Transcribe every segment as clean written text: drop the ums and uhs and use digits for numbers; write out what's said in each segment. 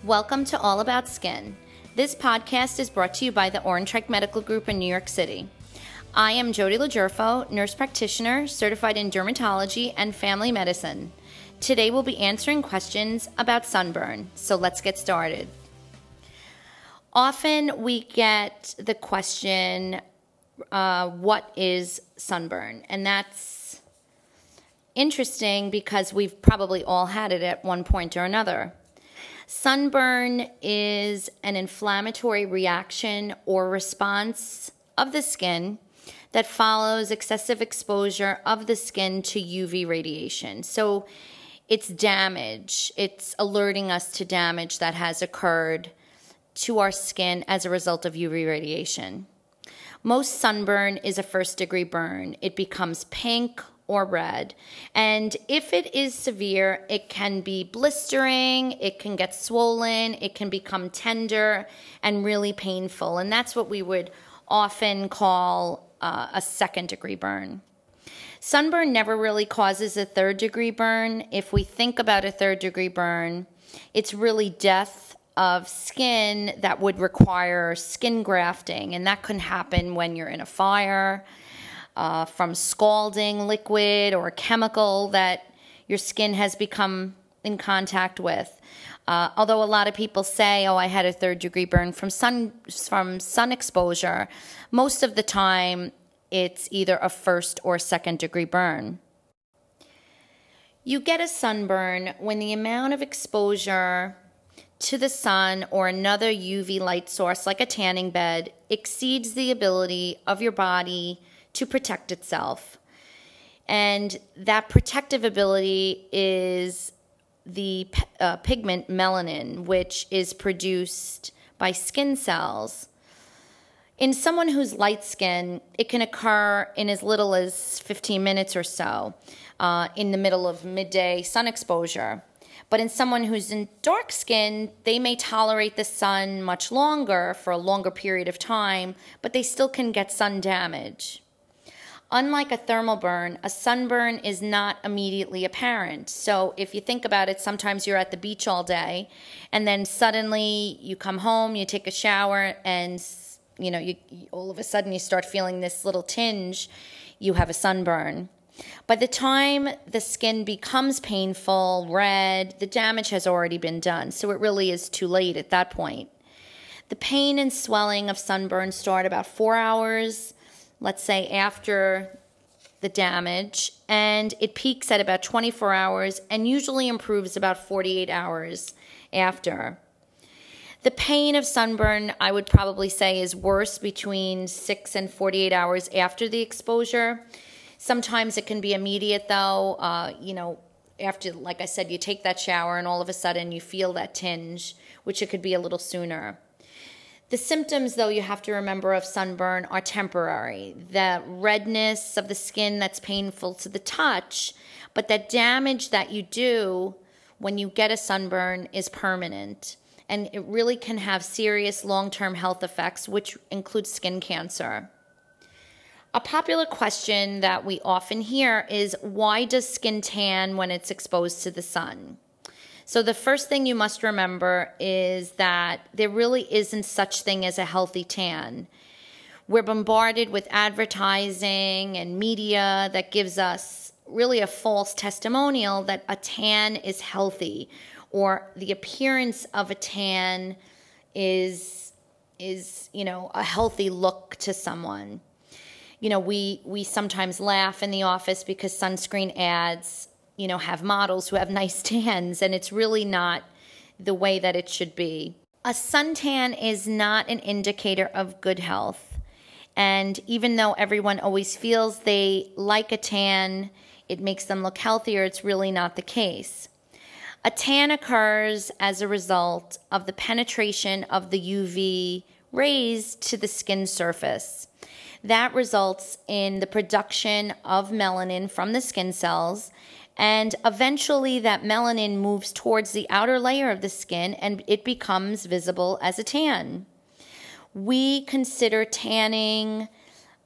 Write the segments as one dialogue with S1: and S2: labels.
S1: Welcome to All About Skin. This podcast is brought to you by the Orentrek Medical Group in New York City. I am Jody LaGerfo, nurse practitioner, certified in dermatology and family medicine. Today we'll be answering questions about sunburn, so let's get started. Often we get the question, what is sunburn? And that's interesting because we've probably all had it at one point or another. Sunburn is an inflammatory reaction or response of the skin that follows excessive exposure of the skin to UV radiation. So it's damage. It's alerting us to damage that has occurred to our skin as a result of UV radiation. Most sunburn is a first-degree burn. It becomes pink or red. And if it is severe, it can be blistering, it can get swollen, it can become tender and really painful. And that's what we would often call a second-degree burn. Sunburn never really causes a third-degree burn. If we think about a third-degree burn, it's really death of skin that would require skin grafting. And that can happen when you're in a fire, from scalding liquid or chemical that your skin has become in contact with. Although a lot of people say, I had a third-degree burn from sun exposure, most of the time it's either a first or second-degree burn. You get a sunburn when the amount of exposure to the sun or another UV light source like a tanning bed exceeds the ability of your body to protect itself. And that protective ability is the pigment melanin, which is produced by skin cells. In someone who's light skin, it can occur in as little as 15 minutes or so in the middle of midday sun exposure. But in someone who's in dark skin, they may tolerate the sun much longer for a longer period of time, but they still can get sun damage. Unlike a thermal burn, a sunburn is not immediately apparent. So if you think about it, sometimes you're at the beach all day, and then suddenly you come home, you take a shower, and you all of a sudden you start feeling this little tinge. You have a sunburn. By the time the skin becomes painful, red, the damage has already been done. So it really is too late at that point. The pain and swelling of sunburn start about 4 hours, let's say, after the damage, and it peaks at about 24 hours and usually improves about 48 hours after. The pain of sunburn, I would probably say, is worse between 6 and 48 hours after the exposure. Sometimes it can be immediate, though. After, like I said, you take that shower and all of a sudden you feel that tinge, which it could be a little sooner. The symptoms, though, you have to remember of sunburn are temporary. The redness of the skin that's painful to the touch, but that damage that you do when you get a sunburn is permanent. And it really can have serious long-term health effects, which include skin cancer. A popular question that we often hear is, why does skin tan when it's exposed to the sun? So the first thing you must remember is that there really isn't such thing as a healthy tan. We're bombarded with advertising and media that gives us really a false testimonial that a tan is healthy, or the appearance of a tan is a healthy look to someone. We sometimes laugh in the office because sunscreen ads have models who have nice tans, and it's really not the way that it should be. A suntan is not an indicator of good health. And even though everyone always feels they like a tan, it makes them look healthier, it's really not the case. A tan occurs as a result of the penetration of the UV rays to the skin surface. That results in the production of melanin from the skin cells, and eventually that melanin moves towards the outer layer of the skin and it becomes visible as a tan. We consider tanning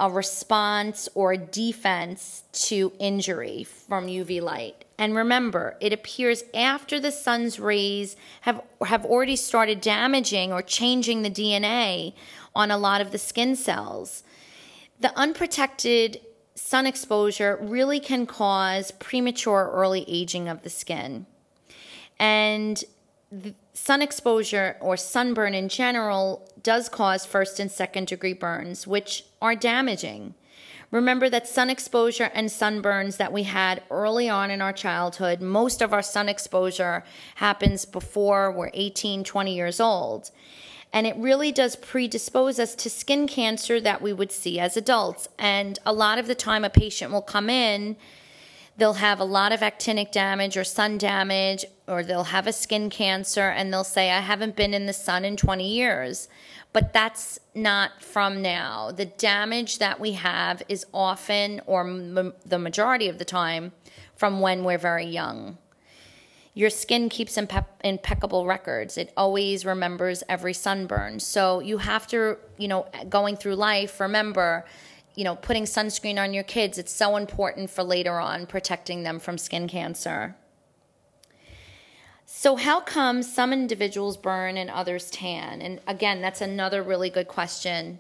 S1: a response or a defense to injury from UV light. And remember, it appears after the sun's rays have already started damaging or changing the DNA on a lot of the skin cells. The unprotected sun exposure really can cause premature early aging of the skin. And sun exposure or sunburn in general does cause first and second degree burns, which are damaging. Remember that sun exposure and sunburns that we had early on in our childhood, most of our sun exposure happens before we're 18, 20 years old. And it really does predispose us to skin cancer that we would see as adults. And a lot of the time a patient will come in, they'll have a lot of actinic damage or sun damage, or they'll have a skin cancer, and they'll say, I haven't been in the sun in 20 years. But that's not from now. The damage that we have is often, or the majority of the time, from when we're very young. Your skin keeps impeccable records. It always remembers every sunburn. So you have to, going through life, remember, putting sunscreen on your kids. It's so important for later on protecting them from skin cancer. So how come some individuals burn and others tan? And again, that's another really good question.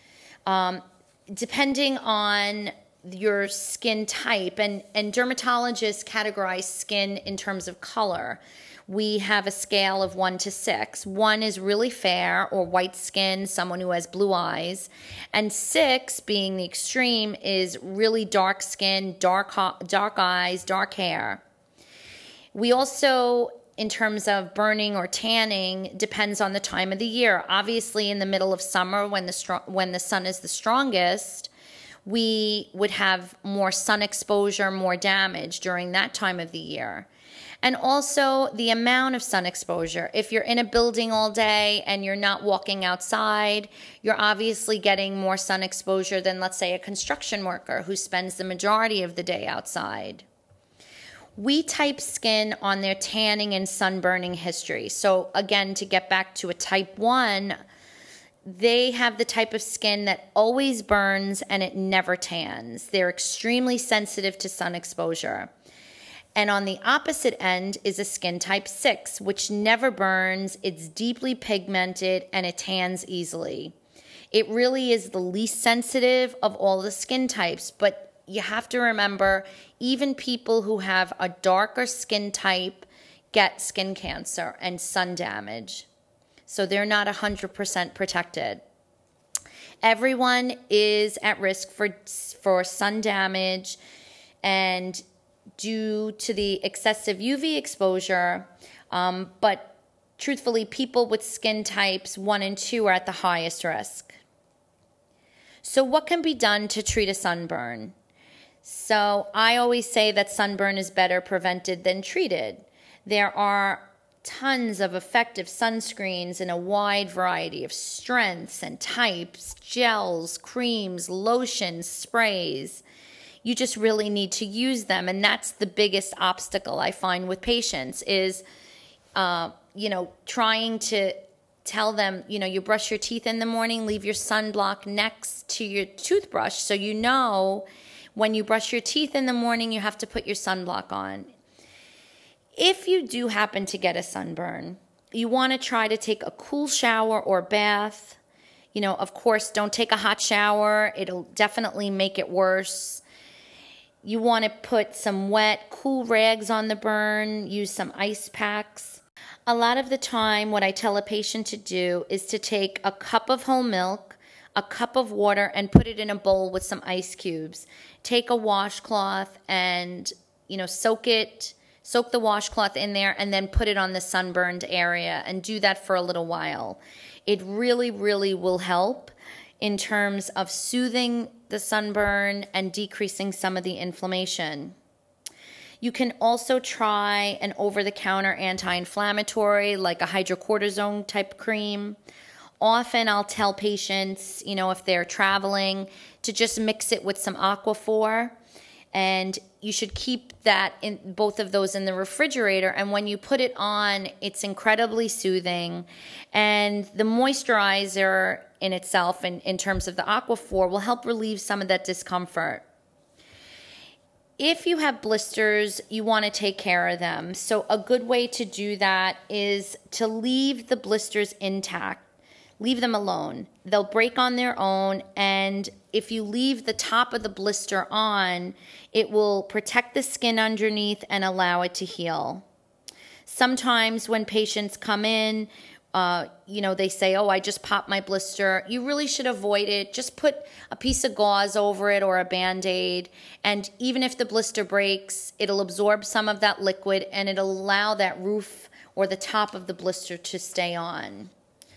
S1: Depending on your skin type, and dermatologists categorize skin in terms of color. We have a scale of 1 to 6. 1 is really fair or white skin, someone who has blue eyes. And 6, being the extreme, is really dark skin, dark eyes, dark hair. We also, in terms of burning or tanning, depends on the time of the year. Obviously, in the middle of summer, when the sun is the strongest, we would have more sun exposure, more damage during that time of the year. And also the amount of sun exposure. If you're in a building all day and you're not walking outside, you're obviously getting more sun exposure than, let's say, a construction worker who spends the majority of the day outside. We type skin on their tanning and sunburning history. So again, to get back to a type 1, they have the type of skin that always burns and it never tans. They're extremely sensitive to sun exposure. And on the opposite end is a skin type 6, which never burns, it's deeply pigmented, and it tans easily. It really is the least sensitive of all the skin types, but you have to remember, even people who have a darker skin type get skin cancer and sun damage. So they're not 100% protected. Everyone is at risk for sun damage, and due to the excessive UV exposure, but truthfully, people with skin types 1 and 2 are at the highest risk. So what can be done to treat a sunburn? So I always say that sunburn is better prevented than treated. There are tons of effective sunscreens in a wide variety of strengths and types, gels, creams, lotions, sprays. You just really need to use them. And that's the biggest obstacle I find with patients is, trying to tell them, you brush your teeth in the morning, leave your sunblock next to your toothbrush. So when you brush your teeth in the morning, you have to put your sunblock on. If you do happen to get a sunburn, you want to try to take a cool shower or bath. Of course, don't take a hot shower. It'll definitely make it worse. You want to put some wet, cool rags on the burn, use some ice packs. A lot of the time, what I tell a patient to do is to take a cup of whole milk, a cup of water, and put it in a bowl with some ice cubes. Take a washcloth and, soak the washcloth in there and then put it on the sunburned area and do that for a little while. It really, really will help in terms of soothing the sunburn and decreasing some of the inflammation. You can also try an over-the-counter anti-inflammatory like a hydrocortisone type cream. Often I'll tell patients, if they're traveling, to just mix it with some Aquaphor And you should keep that in both of those in the refrigerator. And when you put it on, it's incredibly soothing. And the moisturizer in itself, in terms of the Aquaphor, will help relieve some of that discomfort. If you have blisters, you want to take care of them. So a good way to do that is to leave the blisters intact. Leave them alone. They'll break on their own, and if you leave the top of the blister on, it will protect the skin underneath and allow it to heal. Sometimes when patients come in, they say, oh, I just popped my blister. You really should avoid it. Just put a piece of gauze over it or a Band-Aid, and even if the blister breaks, it'll absorb some of that liquid and it'll allow that roof or the top of the blister to stay on.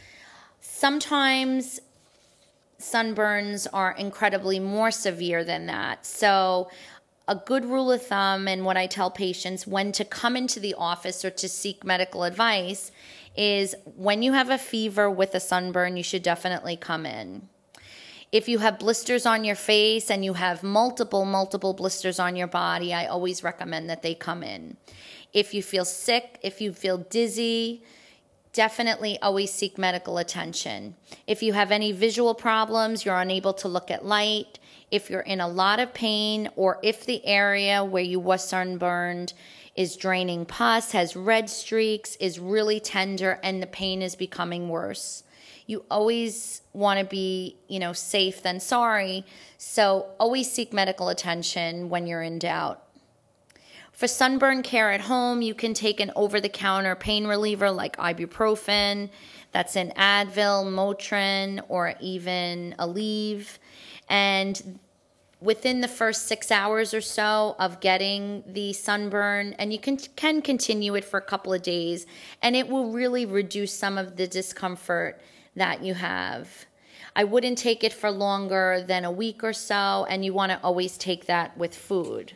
S1: Sometimes sunburns are incredibly more severe than that. So a good rule of thumb, and what I tell patients when to come into the office or to seek medical advice, is when you have a fever with a sunburn, you should definitely come in. If you have blisters on your face and you have multiple blisters on your body, I always recommend that they come in. If you feel sick, if you feel dizzy, definitely always seek medical attention. If you have any visual problems, you're unable to look at light, if you're in a lot of pain, or if the area where you were sunburned is draining pus, has red streaks, is really tender, and the pain is becoming worse. You always want to be, safe than sorry, so always seek medical attention when you're in doubt. For sunburn care at home, you can take an over-the-counter pain reliever like ibuprofen. That's an Advil, Motrin, or even Aleve. And within the first 6 hours or so of getting the sunburn, and you can continue it for a couple of days, and it will really reduce some of the discomfort that you have. I wouldn't take it for longer than a week or so, and you want to always take that with food.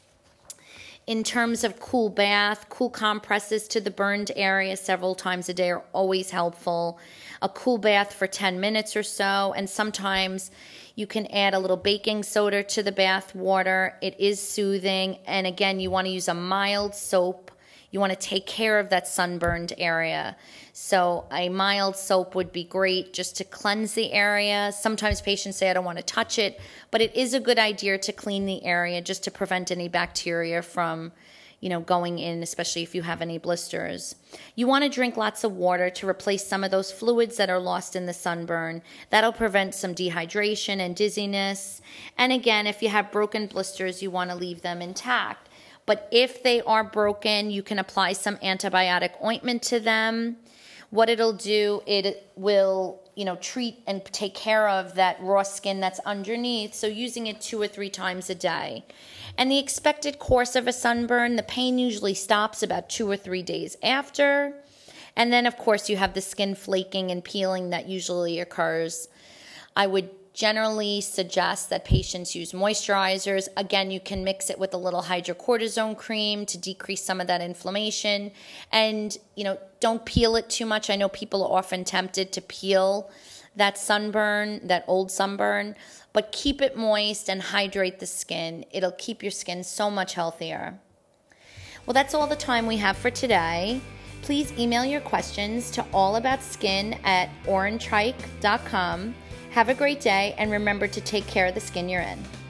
S1: In terms of cool bath, cool compresses to the burned area several times a day are always helpful. A cool bath for 10 minutes or so, and sometimes you can add a little baking soda to the bath water. It is soothing, and again, you want to use a mild soap. You want to take care of that sunburned area. So a mild soap would be great just to cleanse the area. Sometimes patients say, I don't want to touch it, but it is a good idea to clean the area just to prevent any bacteria from, going in, especially if you have any blisters. You want to drink lots of water to replace some of those fluids that are lost in the sunburn. That'll prevent some dehydration and dizziness. And again, if you have broken blisters, you want to leave them intact. But if they are broken, you can apply some antibiotic ointment to them. What it'll do, it will, treat and take care of that raw skin that's underneath, so using it 2 or 3 times a day. And the expected course of a sunburn, the pain usually stops about 2 or 3 days after. And then, of course, you have the skin flaking and peeling that usually occurs. I would generally suggest that patients use moisturizers. Again, you can mix it with a little hydrocortisone cream to decrease some of that inflammation. And, don't peel it too much. I know people are often tempted to peel that sunburn, that old sunburn, but keep it moist and hydrate the skin. It'll keep your skin so much healthier. Well, that's all the time we have for today. Please email your questions to allaboutskin@orangetrike.com. Have a great day, and remember to take care of the skin you're in.